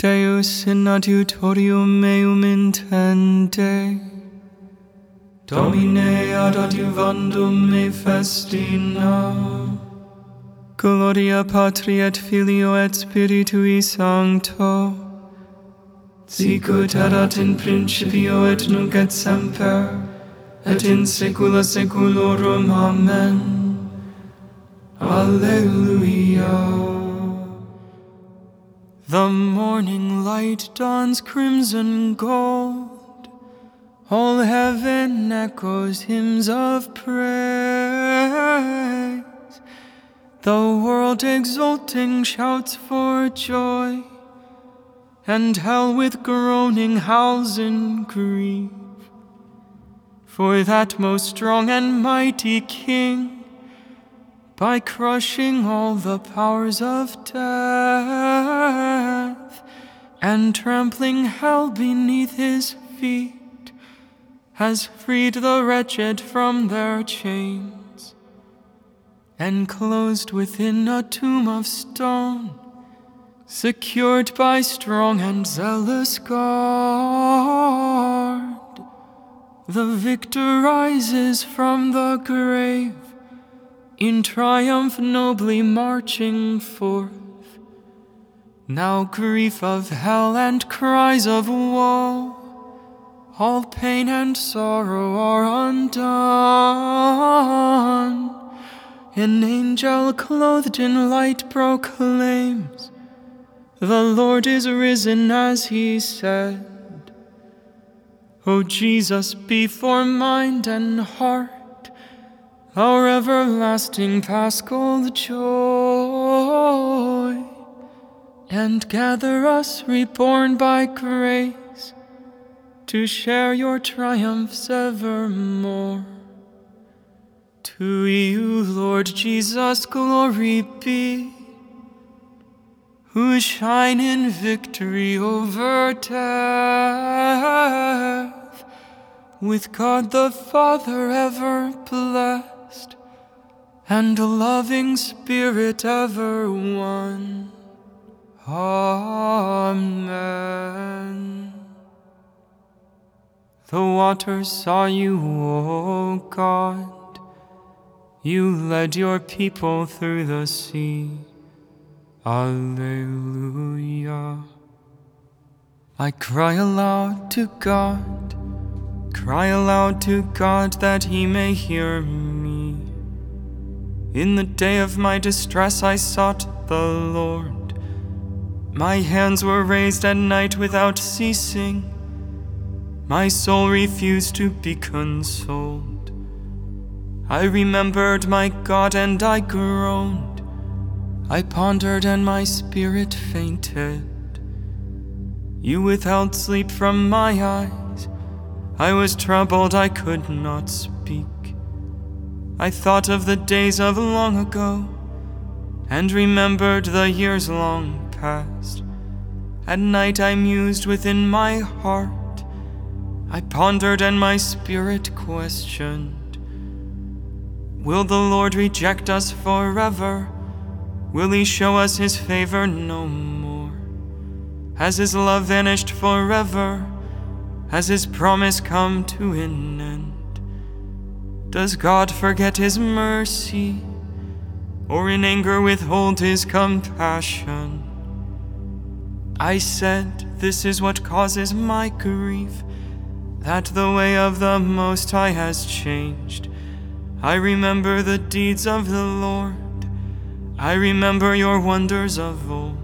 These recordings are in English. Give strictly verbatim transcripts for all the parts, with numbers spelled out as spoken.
Deus in adiutorium meum intende, Domine ad adiuvandum me festina. Gloria Patri et Filio et Spiritui Sancto, sicut erat in principio et nunc et semper, et in saecula saeculorum. Amen. Alleluia. The morning light dawns crimson gold, all heaven echoes hymns of praise. The world exulting shouts for joy, and hell with groaning howls in grief. For that most strong and mighty King, by crushing all the powers of death, and trampling hell beneath his feet, has freed the wretched from their chains, enclosed within a tomb of stone, secured by strong and zealous guard. The victor rises from the grave, in triumph nobly marching forth. Now grief of hell and cries of woe, all pain and sorrow are undone. An angel clothed in light proclaims, the Lord is risen as he said. O Jesus, be for mind and heart our everlasting paschal joy, and gather us reborn by grace to share your triumphs evermore. To you, Lord Jesus, glory be, who shine in victory over death, with God the Father ever blessed, and a loving Spirit ever one. Amen. The waters saw you, O God. You led your people through the sea. Alleluia. I cry aloud to God, cry aloud to God that he may hear me. In the day of my distress I sought the Lord. My hands were raised at night without ceasing. My soul refused to be consoled. I remembered my God and I groaned. I pondered and my spirit fainted. You withheld sleep from my eyes. I was troubled, I could not speak. I thought of the days of long ago, and remembered the years long past. At night I mused within my heart. I pondered and my spirit questioned. Will the Lord reject us forever? Will he show us his favor no more? Has his love vanished forever? Has his promise come to an end? Does God forget his mercy, or in anger withhold his compassion? I said, this is what causes my grief, that the way of the Most High has changed. I remember the deeds of the Lord. I remember your wonders of old.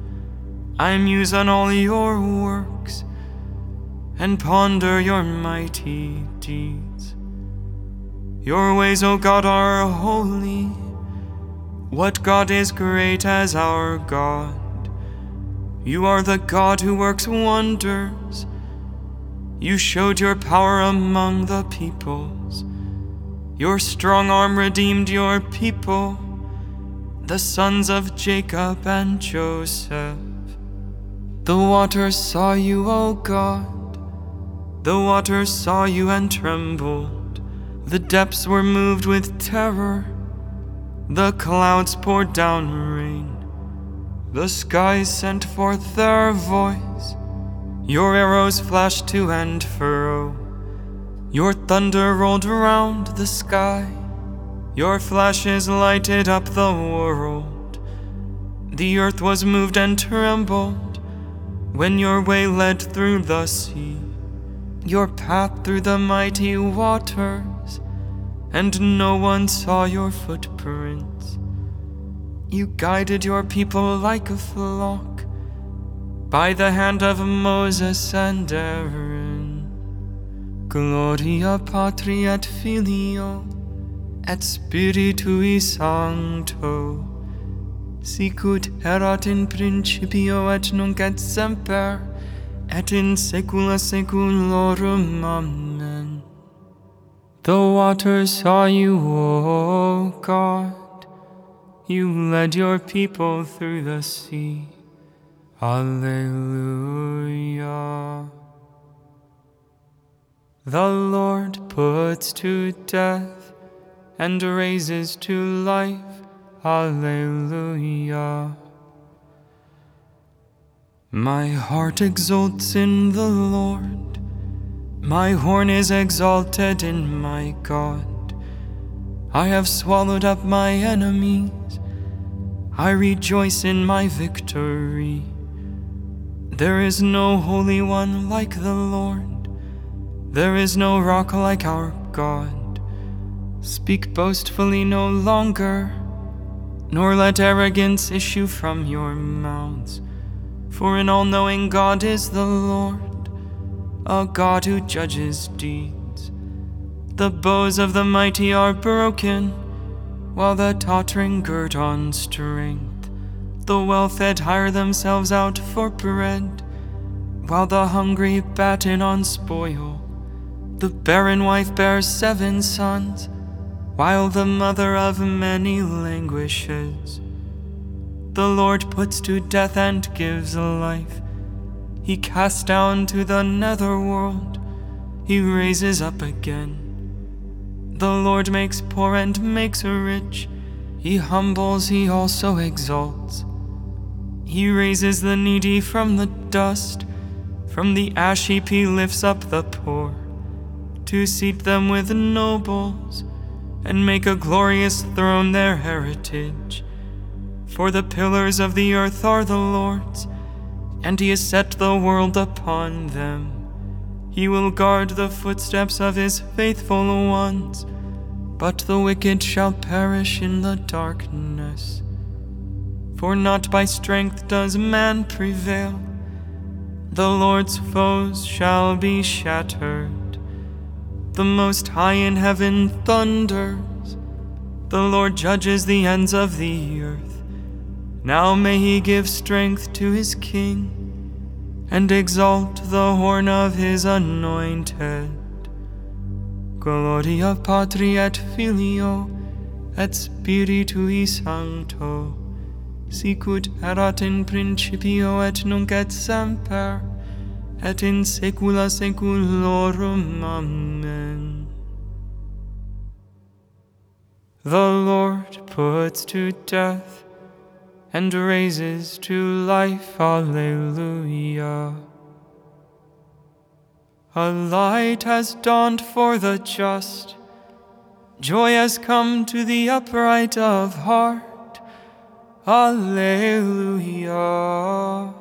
I muse on all your works, and ponder your mighty deeds. Your ways, O God, are holy. What God is great as our God? You are the God who works wonders. You showed your power among the peoples. Your strong arm redeemed your people, the sons of Jacob and Joseph. The waters saw you, O God. The waters saw you and trembled. The depths were moved with terror. The clouds poured down rain. The skies sent forth their voice, your arrows flashed to and fro, your thunder rolled round the sky, your flashes lighted up the world. The earth was moved and trembled when your way led through the sea, your path through the mighty waters, and no one saw your footprints. You guided your people like a flock by the hand of Moses and Aaron. Gloria Patri et Filio et Spiritui Sancto, sicut erat in principio et nunc et semper et in saecula saeculorum. Amen. The waters saw you, O God. You led your people through the sea. Alleluia. The Lord puts to death and raises to life. Alleluia. My heart exults in the Lord. My horn is exalted in my God. I have swallowed up my enemies. I rejoice in my victory. There is no Holy One like the Lord. There is no rock like our God. Speak boastfully no longer, nor let arrogance issue from your mouths. For an all-knowing God is the Lord, a God who judges deeds. The bows of the mighty are broken, while the tottering gird on strength. The well-fed hire themselves out for bread, while the hungry batten on spoil. The barren wife bears seven sons, while the mother of many languishes. The Lord puts to death and gives life. He casts down to the netherworld. He raises up again. The Lord makes poor and makes rich. He humbles, he also exalts. He raises the needy from the dust. From the ash heap he lifts up the poor, to seat them with nobles, and make a glorious throne their heritage. For the pillars of the earth are the Lord's, and he has set the world upon them. He will guard the footsteps of his faithful ones, but the wicked shall perish in the darkness. For not by strength does man prevail. The Lord's foes shall be shattered. The Most High in heaven thunders. The Lord judges the ends of the earth. Now may he give strength to his king, and exalt the horn of his anointed. Gloria Patri et Filio et Spiritui Sancto, sicut erat in principio et nunc et semper et in saecula saeculorum. Amen. The Lord puts to death and raises to life. Alleluia. A light has dawned for the just. Joy has come to the upright of heart. Alleluia.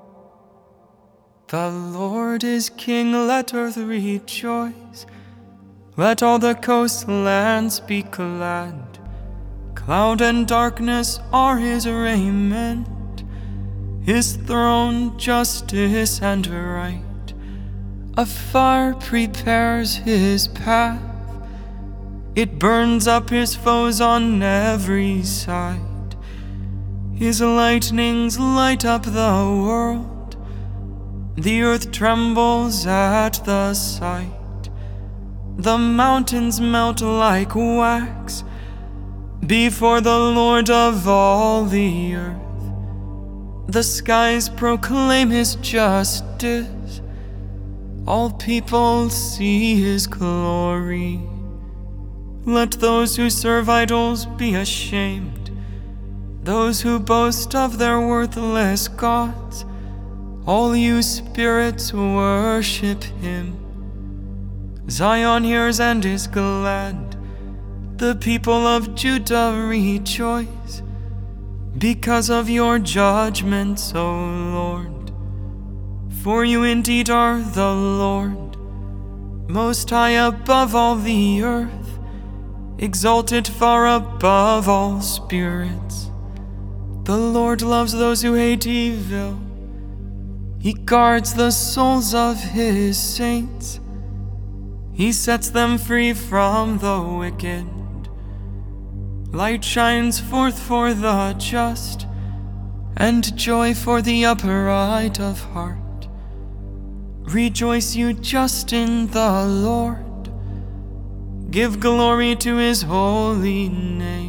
The Lord is King, let earth rejoice. Let all the coastlands be glad. Cloud and darkness are his raiment, his throne justice and right. A fire prepares his path, it burns up his foes on every side. His lightnings light up the world, the earth trembles at the sight. The mountains melt like wax before the Lord of all the earth. The skies proclaim his justice, all people see his glory. Let those who serve idols be ashamed, those who boast of their worthless gods, all you spirits worship him. Zion hears and is glad, the people of Judah rejoice, because of your judgments, O Lord. For you indeed are the Lord, most high above all the earth, exalted far above all spirits. The Lord loves those who hate evil. He guards the souls of his saints. He sets them free from the wicked. Light shines forth for the just, and joy for the upright of heart. Rejoice, you just, in the Lord. Give glory to his holy name.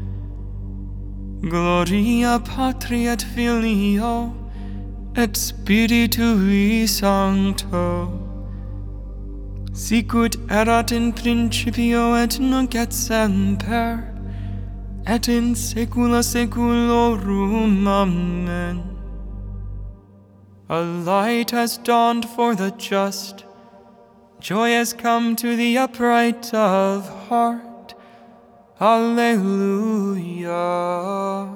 Gloria Patri et Filio et Spiritui Sancto, sicut erat in principio et nunc et semper, et in saecula saeculorum. Amen. A light has dawned for the just, joy has come to the upright of heart. Alleluia.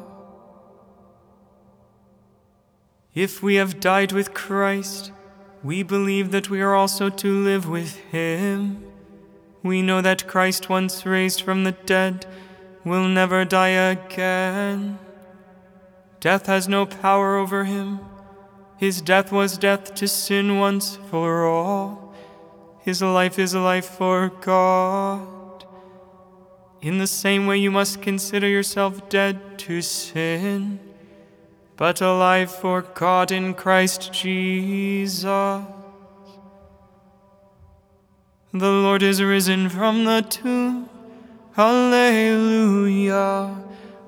If we have died with Christ, we believe that we are also to live with him. We know that Christ, once raised from the dead, will never die again. Death has no power over him. His death was death to sin once for all. His life is life for God. In the same way, you must consider yourself dead to sin, but alive for God in Christ Jesus. The Lord is risen from the tomb. Alleluia,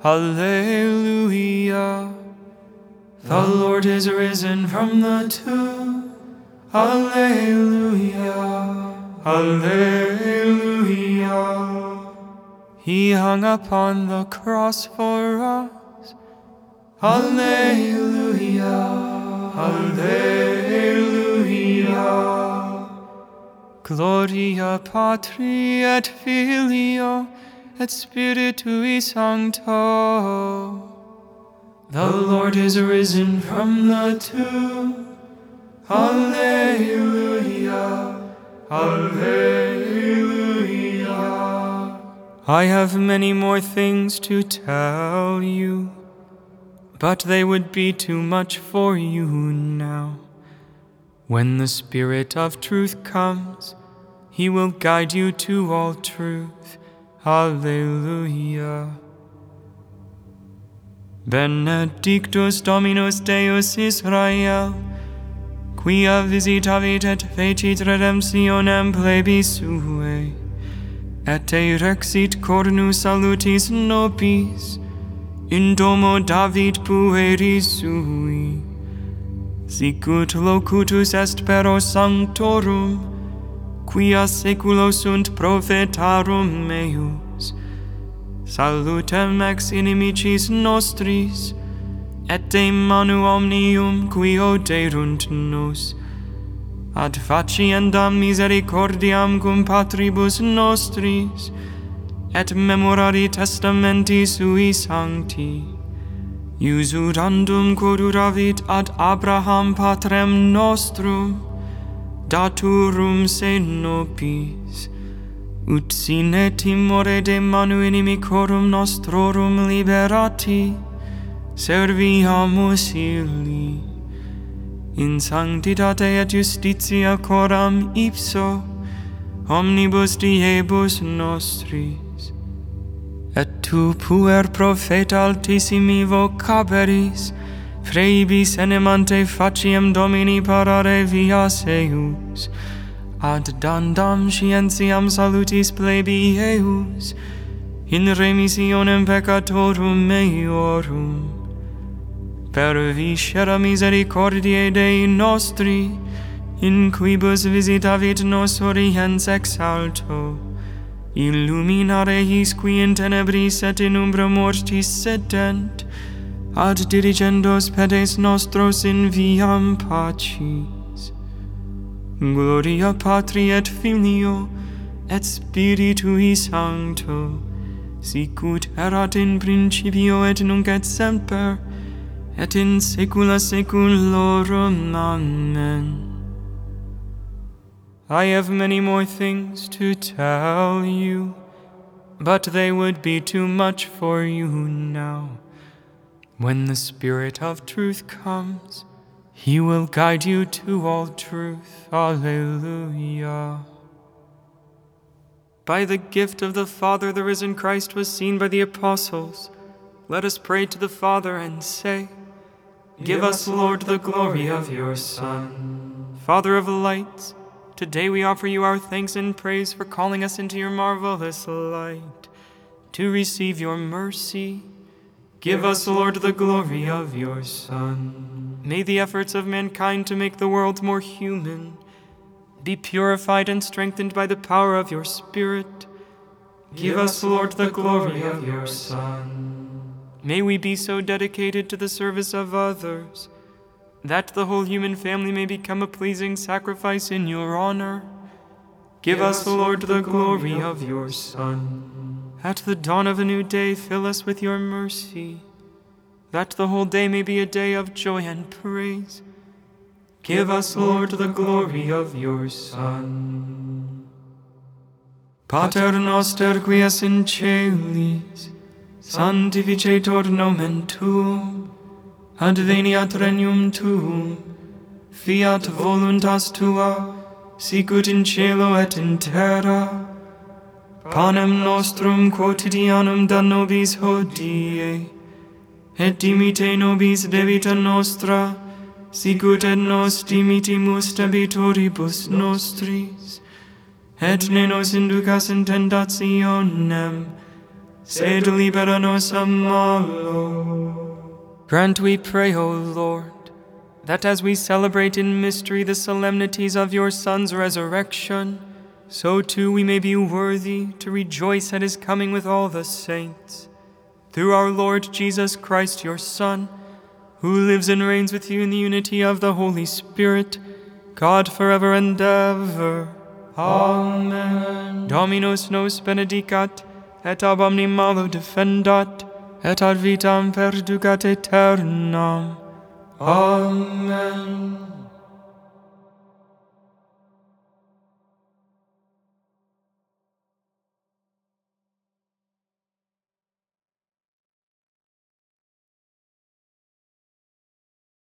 alleluia. The Lord is risen from the tomb. Alleluia, alleluia. He hung upon the cross for us. Alleluia, alleluia. Gloria Patri et Filio et Spiritui Sancto. The Lord is risen from the tomb. Alleluia, alleluia. I have many more things to tell you, but they would be too much for you now. When the Spirit of truth comes, he will guide you to all truth. Alleluia. Benedictus Dominus Deus Israel, quia visitavit et fecit redemptionem plebis suae, et erexit cornus salutis nobis in domo David pueri sui. Sicut locutus est pero sanctorum, quia saeculo sunt prophetarum meus. Salutem ex inimicis nostris, et de manu omnium qui oderunt nos, ad faciendam misericordiam cum patribus nostris, et memorari testamenti sui sancti, usurandum quoduravit ad Abraham patrem nostrum, daturum se nobis, ut sine timore de manu inimicorum nostrorum liberati, serviamus illi, in sanctitate et justitia coram ipso, omnibus diebus nostris. Et tu puer profeta altissimi vocaberis, freibis enemante faciem Domini parare vias eius, ad dandam scientiam salutis plebi eius, in remissionem peccatorum meiorum. Per viscera misericordiae Dei nostri, in quibus visitavit nos oriens ex alto, illuminare his qui in tenebris et in umbra mortis sedent, ad dirigendos pedes nostros in viam pacis. Gloria Patri et Filio et Spiritui Sancto, sicut erat in principio et nunc et semper, et in saecula saeculorum. Amen. I have many more things to tell you, but they would be too much for you now. When the Spirit of truth comes, He will guide you to all truth. Alleluia. By the gift of the Father, the risen Christ was seen by the apostles. Let us pray to the Father and say, Give us, Lord, the glory of your Son. Father of lights, today we offer you our thanks and praise for calling us into your marvelous light, to receive your mercy. Give us, Lord, the glory of your Son. May the efforts of mankind to make the world more human be purified and strengthened by the power of your Spirit. Give us, Lord, the glory of your Son. May we be so dedicated to the service of others that the whole human family may become a pleasing sacrifice in your honor. Give us, Lord, the glory of your Son. At the dawn of a new day, fill us with your mercy, that the whole day may be a day of joy and praise. Give us, Lord, the glory of your Son. Pater noster qui es in celis, sanctificetur nomen tuum, adveniat regnum tuum, fiat voluntas tua, sicut in cielo et in terra. Panem nostrum quotidianum da nobis hodie, et dimite nobis debita nostra, sicut et nos dimitimus debitoribus nostris, et ne nos inducas in tentationem, sed libera nos a malo. Grant, we pray, O Lord, that as we celebrate in mystery the solemnities of your Son's resurrection, so too we may be worthy to rejoice at his coming with all the saints. Through our Lord Jesus Christ, your Son, who lives and reigns with you in the unity of the Holy Spirit, God forever and ever. Amen. Dominus nos benedicat, et ab omni malo defendat, et ad vitam perducat aeternam. Amen.